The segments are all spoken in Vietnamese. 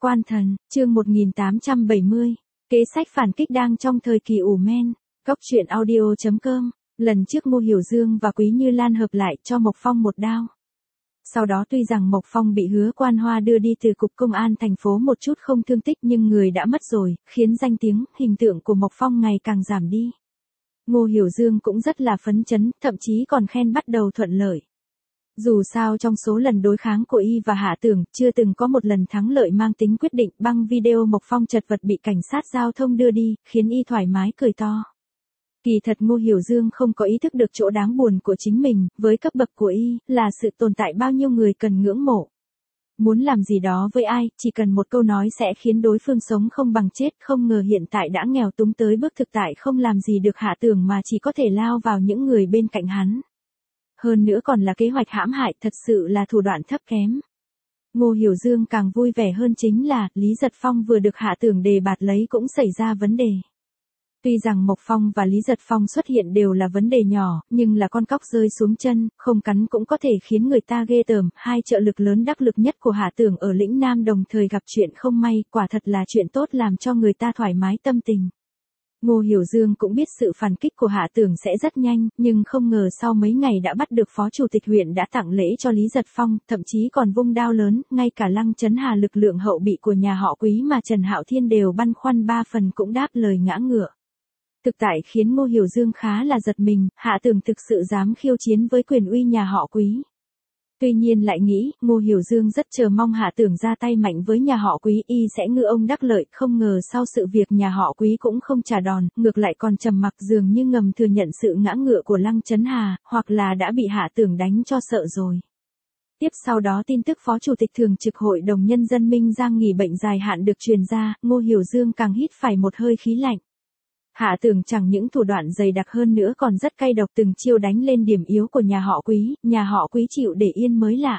Quan thần, chương 1870. Kế sách phản kích đang trong thời kỳ ủ men. Góc truyện audio.com. Lần trước Ngô Hiểu Dương và Quý Như Lan hợp lại cho Mộc Phong một đao. Sau đó tuy rằng Mộc Phong bị Hứa Quan Hoa đưa đi từ cục công an thành phố một chút không thương tích nhưng người đã mất rồi, khiến danh tiếng, hình tượng của Mộc Phong ngày càng giảm đi. Ngô Hiểu Dương cũng rất là phấn chấn, thậm chí còn khen bắt đầu thuận lợi. Dù sao trong số lần đối kháng của y và Hạ Tưởng, chưa từng có một lần thắng lợi mang tính quyết định. Băng video Mộc Phong chật vật bị cảnh sát giao thông đưa đi, khiến y thoải mái cười to. Kỳ thật Ngô Hiểu Dương không có ý thức được chỗ đáng buồn của chính mình, với cấp bậc của y, là sự tồn tại bao nhiêu người cần ngưỡng mộ. Muốn làm gì đó với ai, chỉ cần một câu nói sẽ khiến đối phương sống không bằng chết, không ngờ hiện tại đã nghèo túng tới bước thực tại không làm gì được Hạ Tưởng mà chỉ có thể lao vào những người bên cạnh hắn. Hơn nữa còn là kế hoạch hãm hại, thật sự là thủ đoạn thấp kém. Ngô Hiểu Dương càng vui vẻ hơn chính là, Lý Giật Phong vừa được Hạ Tưởng đề bạt lấy cũng xảy ra vấn đề. Tuy rằng Mộc Phong và Lý Giật Phong xuất hiện đều là vấn đề nhỏ, nhưng là con cóc rơi xuống chân, không cắn cũng có thể khiến người ta ghê tởm. Hai trợ lực lớn đắc lực nhất của Hạ Tưởng ở lĩnh Nam đồng thời gặp chuyện không may, quả thật là chuyện tốt làm cho người ta thoải mái tâm tình. Ngô Hiểu Dương cũng biết sự phản kích của Hạ Tưởng sẽ rất nhanh, nhưng không ngờ sau mấy ngày đã bắt được Phó Chủ tịch huyện đã tặng lễ cho Lý Giật Phong, thậm chí còn vung đao lớn, ngay cả Lăng Chấn Hà lực lượng hậu bị của nhà họ Quý mà Trần Hạo Thiên đều băn khoăn 3 phần cũng đáp lời ngã ngựa. Thực tại khiến Ngô Hiểu Dương khá là giật mình, Hạ Tưởng thực sự dám khiêu chiến với quyền uy nhà họ Quý. Tuy nhiên lại nghĩ, Ngô Hiểu Dương rất chờ mong Hạ Tưởng ra tay mạnh với nhà họ Quý, y sẽ ngư ông đắc lợi, không ngờ sau sự việc nhà họ Quý cũng không trả đòn, ngược lại còn trầm mặc dường như ngầm thừa nhận sự ngã ngựa của Lăng Chấn Hà, hoặc là đã bị Hạ Tưởng đánh cho sợ rồi. Tiếp sau đó tin tức Phó Chủ tịch Thường trực Hội đồng Nhân dân Minh Giang nghỉ bệnh dài hạn được truyền ra, Ngô Hiểu Dương càng hít phải một hơi khí lạnh. Hạ Tưởng chẳng những thủ đoạn dày đặc hơn nữa còn rất cay độc, từng chiêu đánh lên điểm yếu của nhà họ Quý chịu để yên mới lạ.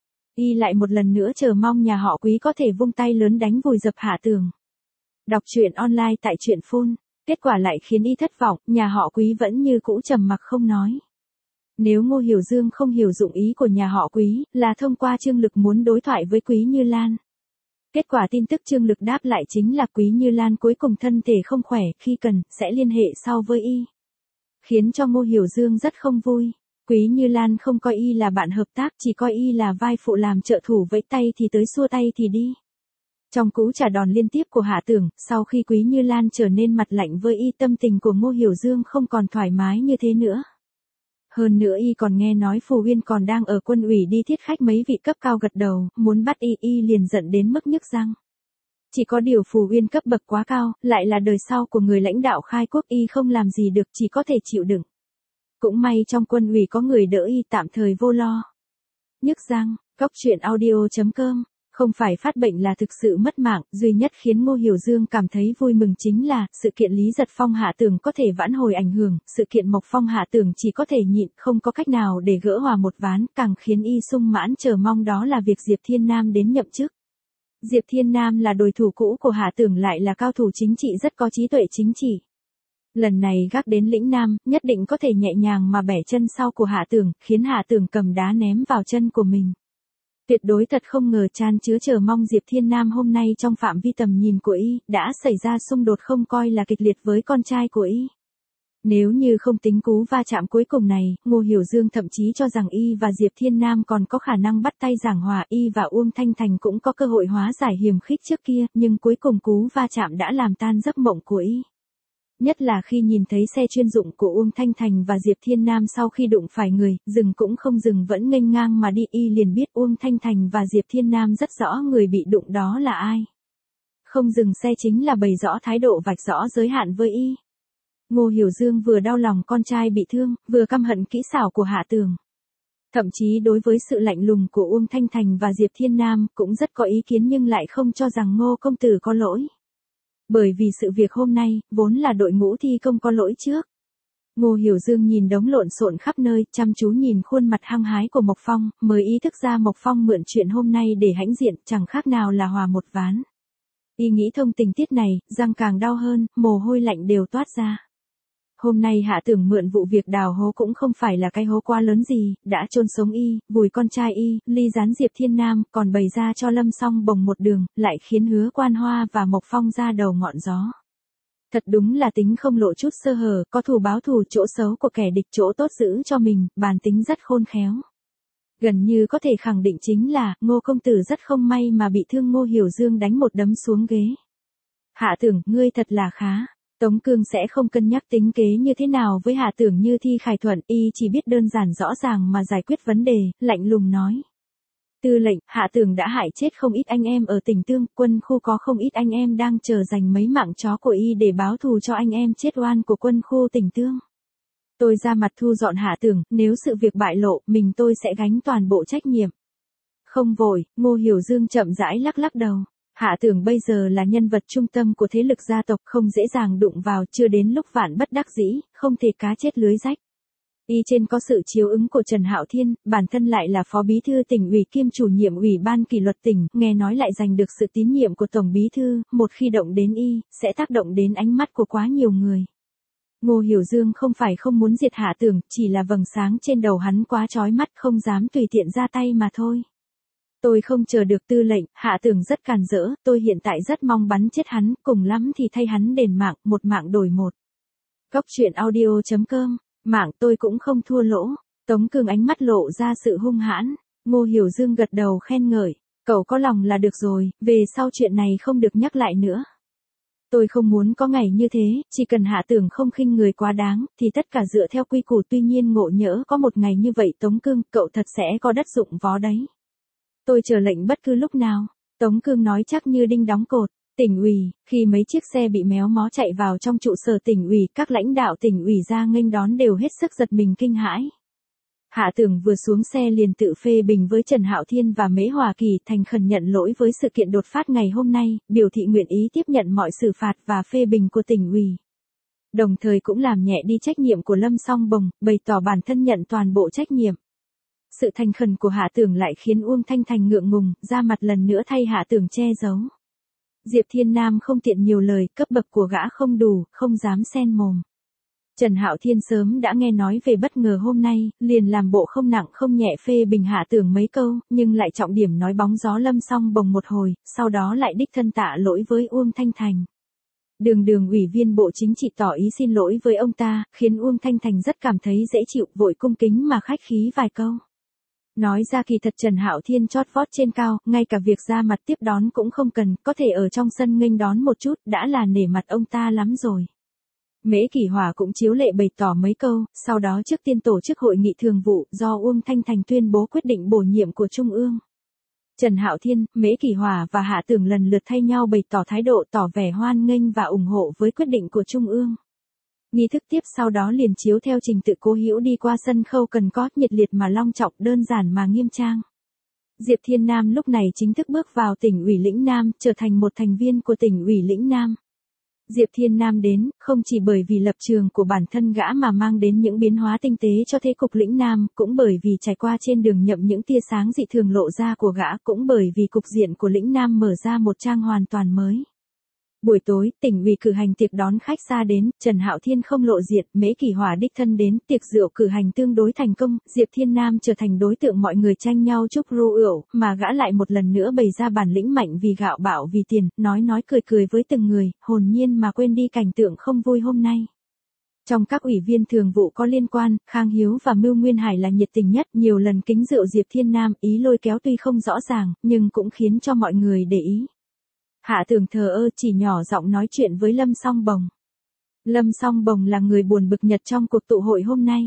Y lại một lần nữa chờ mong nhà họ Quý có thể vung tay lớn đánh vùi dập Hạ Tưởng. Đọc truyện online tại truyện phone, kết quả lại khiến y thất vọng, nhà họ Quý vẫn như cũ trầm mặc không nói. Nếu Ngô Hiểu Dương không hiểu dụng ý của nhà họ Quý, là thông qua Trương Lực muốn đối thoại với Quý Như Lan. Kết quả tin tức Trương Lực đáp lại chính là Quý Như Lan cuối cùng thân thể không khỏe, khi cần, sẽ liên hệ sau với y. Khiến cho Ngô Hiểu Dương rất không vui. Quý Như Lan không coi y là bạn hợp tác, chỉ coi y là vai phụ làm trợ thủ, vẫy tay thì tới xua tay thì đi. Trong cú trả đòn liên tiếp của Hạ Tưởng, sau khi Quý Như Lan trở nên mặt lạnh với y, tâm tình của Ngô Hiểu Dương không còn thoải mái như thế nữa. Hơn nữa y còn nghe nói Phù Uyên còn đang ở quân ủy đi thiết khách mấy vị cấp cao gật đầu, muốn bắt y liền giận đến mức nhức răng. Chỉ có điều Phù Uyên cấp bậc quá cao, lại là đời sau của người lãnh đạo khai quốc, y không làm gì được, chỉ có thể chịu đựng. Cũng may trong quân ủy có người đỡ y, tạm thời vô lo. Nhức răng, góc truyện audio.com. Không phải phát bệnh là thực sự mất mạng, duy nhất khiến Ngô Hiểu Dương cảm thấy vui mừng chính là, sự kiện Lý Giật Phong Hạ Tưởng có thể vãn hồi ảnh hưởng, sự kiện Mộc Phong Hạ Tưởng chỉ có thể nhịn, không có cách nào để gỡ hòa một ván, càng khiến y sung mãn chờ mong đó là việc Diệp Thiên Nam đến nhậm chức. Diệp Thiên Nam là đối thủ cũ của Hạ Tưởng, lại là cao thủ chính trị rất có trí tuệ chính trị. Lần này gác đến lĩnh Nam, nhất định có thể nhẹ nhàng mà bẻ chân sau của Hạ Tưởng, khiến Hạ Tưởng cầm đá ném vào chân của mình. Tuyệt đối thật không ngờ chan chứa chờ mong Diệp Thiên Nam hôm nay trong phạm vi tầm nhìn của y, đã xảy ra xung đột không coi là kịch liệt với con trai của y. Nếu như không tính cú va chạm cuối cùng này, Ngô Hiểu Dương thậm chí cho rằng y và Diệp Thiên Nam còn có khả năng bắt tay giảng hòa, y và Uông Thanh Thành cũng có cơ hội hóa giải hiềm khích trước kia, nhưng cuối cùng cú va chạm đã làm tan giấc mộng của y. Nhất là khi nhìn thấy xe chuyên dụng của Uông Thanh Thành và Diệp Thiên Nam sau khi đụng phải người, dừng cũng không dừng vẫn nghênh ngang mà đi, y liền biết Uông Thanh Thành và Diệp Thiên Nam rất rõ người bị đụng đó là ai. Không dừng xe chính là bày rõ thái độ vạch rõ giới hạn với y. Ngô Hiểu Dương vừa đau lòng con trai bị thương, vừa căm hận kỹ xảo của Hạ Tưởng. Thậm chí đối với sự lạnh lùng của Uông Thanh Thành và Diệp Thiên Nam cũng rất có ý kiến, nhưng lại không cho rằng Ngô công tử có lỗi. Bởi vì sự việc hôm nay, vốn là đội ngũ thi công có lỗi trước. Ngô Hiểu Dương nhìn đống lộn xộn khắp nơi, chăm chú nhìn khuôn mặt hăng hái của Mộc Phong, mới ý thức ra Mộc Phong mượn chuyện hôm nay để hãnh diện, chẳng khác nào là hòa một ván. Y nghĩ thông tình tiết này, răng càng đau hơn, mồ hôi lạnh đều toát ra. Hôm nay Hạ Tưởng mượn vụ việc đào hố cũng không phải là cái hố quá lớn gì, đã chôn sống y, vùi con trai y, ly gián Diệp Thiên Nam, còn bày ra cho Lâm Song Bồng một đường, lại khiến Hứa Quan Hoa và Mộc Phong ra đầu ngọn gió. Thật đúng là tính không lộ chút sơ hở, có thù báo thù, chỗ xấu của kẻ địch chỗ tốt giữ cho mình, bản tính rất khôn khéo. Gần như có thể khẳng định chính là, Ngô công tử rất không may mà bị thương Ngô Hiểu Dương đánh một đấm xuống ghế. Hạ Tưởng, ngươi thật là khá. Tống Cương sẽ không cân nhắc tính kế như thế nào với Hạ Tưởng như Thi Khải Thuận, y chỉ biết đơn giản rõ ràng mà giải quyết vấn đề, lạnh lùng nói. Tư lệnh, Hạ Tưởng đã hại chết không ít anh em ở tỉnh Tương, quân khu có không ít anh em đang chờ dành mấy mạng chó của y để báo thù cho anh em chết oan của quân khu tỉnh Tương. Tôi ra mặt thu dọn Hạ Tưởng, nếu sự việc bại lộ, mình tôi sẽ gánh toàn bộ trách nhiệm. Không vội, Ngô Hiểu Dương chậm rãi lắc lắc đầu. Hạ Tưởng bây giờ là nhân vật trung tâm của thế lực gia tộc, không dễ dàng đụng vào, chưa đến lúc vạn bất đắc dĩ, không thể cá chết lưới rách. Y trên có sự chiếu ứng của Trần Hạo Thiên, bản thân lại là phó bí thư tỉnh ủy kiêm chủ nhiệm ủy ban kỷ luật tỉnh, nghe nói lại giành được sự tín nhiệm của tổng bí thư, một khi động đến y, sẽ tác động đến ánh mắt của quá nhiều người. Ngô Hiểu Dương không phải không muốn diệt Hạ Tưởng, chỉ là vầng sáng trên đầu hắn quá chói mắt, không dám tùy tiện ra tay mà thôi. Tôi không chờ được tư lệnh, Hạ Tưởng rất càn rỡ, tôi hiện tại rất mong bắn chết hắn, cùng lắm thì thay hắn đền mạng, một mạng đổi một. Góc truyện audio.com, mạng tôi cũng không thua lỗ. Tống Cương ánh mắt lộ ra sự hung hãn. Ngô Hiểu Dương gật đầu khen ngợi, cậu có lòng là được rồi, về sau chuyện này không được nhắc lại nữa. Tôi không muốn có ngày như thế, chỉ cần Hạ Tưởng không khinh người quá đáng, thì tất cả dựa theo quy củ, tuy nhiên ngộ nhỡ có một ngày như vậy Tống Cương, cậu thật sẽ có đất dụng vó đấy. Tôi chờ lệnh bất cứ lúc nào. Tống Cương nói chắc như đinh đóng cột. Tỉnh ủy, khi mấy chiếc xe bị méo mó chạy vào trong trụ sở tỉnh ủy, các lãnh đạo tỉnh ủy ra nghênh đón đều hết sức giật mình kinh hãi. Hạ Tưởng vừa xuống xe liền tự phê bình với Trần Hạo Thiên và Mễ Hòa Kỳ, thành khẩn nhận lỗi với sự kiện đột phát ngày hôm nay, biểu thị nguyện ý tiếp nhận mọi xử phạt và phê bình của tỉnh ủy. Đồng thời cũng làm nhẹ đi trách nhiệm của Lâm Song Bồng, bày tỏ bản thân nhận toàn bộ trách nhiệm. Sự thành khẩn của Hạ Tưởng lại khiến Uông Thanh Thành ngượng ngùng, ra mặt lần nữa thay Hạ Tưởng che giấu. Diệp Thiên Nam không tiện nhiều lời, cấp bậc của gã không đủ, không dám xen mồm. Trần Hạo Thiên sớm đã nghe nói về bất ngờ hôm nay, liền làm bộ không nặng không nhẹ phê bình Hạ Tưởng mấy câu, nhưng lại trọng điểm nói bóng gió Lâm Song Bồng một hồi, sau đó lại đích thân tạ lỗi với Uông Thanh Thành. Đường ủy viên Bộ Chính trị tỏ ý xin lỗi với ông ta, khiến Uông Thanh Thành rất cảm thấy dễ chịu, vội cung kính mà khách khí vài câu. Nói ra kỳ thật Trần Hạo Thiên chót vót trên cao, ngay cả việc ra mặt tiếp đón cũng không cần, có thể ở trong sân nghênh đón một chút, đã là nể mặt ông ta lắm rồi. Mễ Kỷ Hòa cũng chiếu lệ bày tỏ mấy câu, sau đó trước tiên tổ chức hội nghị thường vụ, do Uông Thanh Thành tuyên bố quyết định bổ nhiệm của Trung ương. Trần Hạo Thiên, Mễ Kỷ Hòa và Hạ Tưởng lần lượt thay nhau bày tỏ thái độ tỏ vẻ hoan nghênh và ủng hộ với quyết định của Trung ương. Nghi thức tiếp sau đó liền chiếu theo trình tự Cố Hữu đi qua sân khấu cần có, nhiệt liệt mà long trọng, đơn giản mà nghiêm trang. Diệp Thiên Nam lúc này chính thức bước vào tỉnh ủy lĩnh Nam, trở thành một thành viên của tỉnh ủy lĩnh Nam. Diệp Thiên Nam đến, không chỉ bởi vì lập trường của bản thân gã mà mang đến những biến hóa tinh tế cho thế cục lĩnh Nam, cũng bởi vì trải qua trên đường nhậm những tia sáng dị thường lộ ra của gã, cũng bởi vì cục diện của lĩnh Nam mở ra một trang hoàn toàn mới. Buổi tối, tỉnh ủy cử hành tiệc đón khách xa đến, Trần Hạo Thiên không lộ diện, Mễ Kỷ Hòa đích thân đến, tiệc rượu cử hành tương đối thành công, Diệp Thiên Nam trở thành đối tượng mọi người tranh nhau chúc rượu, mà gã lại một lần nữa bày ra bản lĩnh mạnh vì gạo bạo vì tiền, nói cười với từng người, hồn nhiên mà quên đi cảnh tượng không vui hôm nay. Trong các ủy viên thường vụ có liên quan, Khang Hiếu và Mưu Nguyên Hải là nhiệt tình nhất, nhiều lần kính rượu Diệp Thiên Nam, ý lôi kéo tuy không rõ ràng, nhưng cũng khiến cho mọi người để ý. Hạ Tưởng thờ ơ chỉ nhỏ giọng nói chuyện với Lâm Song Bồng. Lâm Song Bồng là người buồn bực nhất trong cuộc tụ hội hôm nay.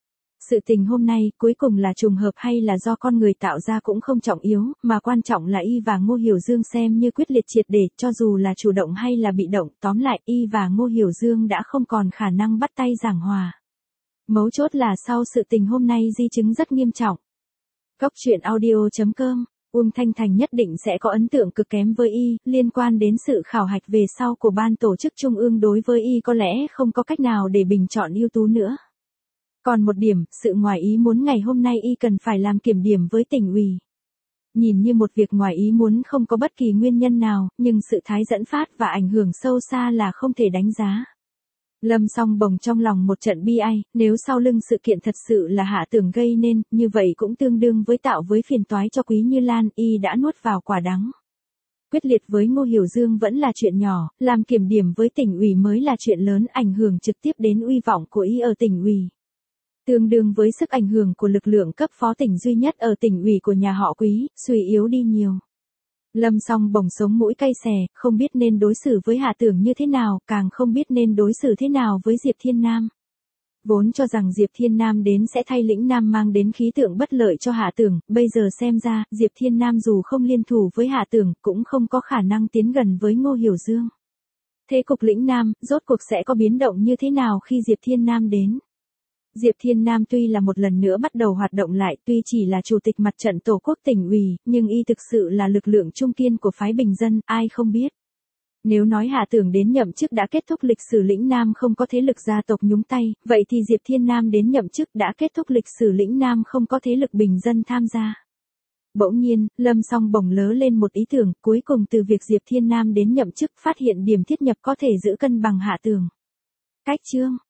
Sự tình hôm nay cuối cùng là trùng hợp hay là do con người tạo ra cũng không trọng yếu, mà quan trọng là y và Ngô Hiểu Dương xem như quyết liệt triệt để, cho dù là chủ động hay là bị động, tóm lại y và Ngô Hiểu Dương đã không còn khả năng bắt tay giảng hòa. Mấu chốt là sau sự tình hôm nay di chứng rất nghiêm trọng. Góc truyện audio.com, Uông Thanh Thành nhất định sẽ có ấn tượng cực kém với y, liên quan đến sự khảo hạch về sau của ban tổ chức trung ương đối với y có lẽ không có cách nào để bình chọn ưu tú nữa. Còn một điểm, sự ngoài ý muốn ngày hôm nay y cần phải làm kiểm điểm với tỉnh ủy. Nhìn như một việc ngoài ý muốn không có bất kỳ nguyên nhân nào, nhưng sự thái dẫn phát và ảnh hưởng sâu xa là không thể đánh giá. Lâm Song Bồng trong lòng một trận bi ai, nếu sau lưng sự kiện thật sự là Hạ Tưởng gây nên, như vậy cũng tương đương với tạo với phiền toái cho Quý Như Lan, y đã nuốt vào quả đắng. Quyết liệt với Ngô Hiểu Dương vẫn là chuyện nhỏ, làm kiểm điểm với tỉnh ủy mới là chuyện lớn, ảnh hưởng trực tiếp đến uy vọng của y ở tỉnh ủy. Tương đương với sức ảnh hưởng của lực lượng cấp phó tỉnh duy nhất ở tỉnh ủy của nhà họ Quý, suy yếu đi nhiều. Lâm Song Bồng sống mũi cay xè, không biết nên đối xử với Hạ Tưởng như thế nào, càng không biết nên đối xử thế nào với Diệp Thiên Nam. Vốn cho rằng Diệp Thiên Nam đến sẽ thay Lĩnh Nam mang đến khí tượng bất lợi cho Hạ Tưởng, bây giờ xem ra, Diệp Thiên Nam dù không liên thủ với Hạ Tưởng, cũng không có khả năng tiến gần với Ngô Hiểu Dương. Thế cục Lĩnh Nam, rốt cuộc sẽ có biến động như thế nào khi Diệp Thiên Nam đến? Diệp Thiên Nam tuy là một lần nữa bắt đầu hoạt động lại, tuy chỉ là chủ tịch mặt trận Tổ quốc tỉnh ủy, nhưng y thực sự là lực lượng trung kiên của phái bình dân, ai không biết. Nếu nói Hạ Tưởng đến nhậm chức đã kết thúc lịch sử Lĩnh Nam không có thế lực gia tộc nhúng tay, vậy thì Diệp Thiên Nam đến nhậm chức đã kết thúc lịch sử Lĩnh Nam không có thế lực bình dân tham gia. Bỗng nhiên, Lâm Song Bồng lớ lên một ý tưởng, cuối cùng từ việc Diệp Thiên Nam đến nhậm chức phát hiện điểm thiết nhập có thể giữ cân bằng Hạ Tưởng. Cách chương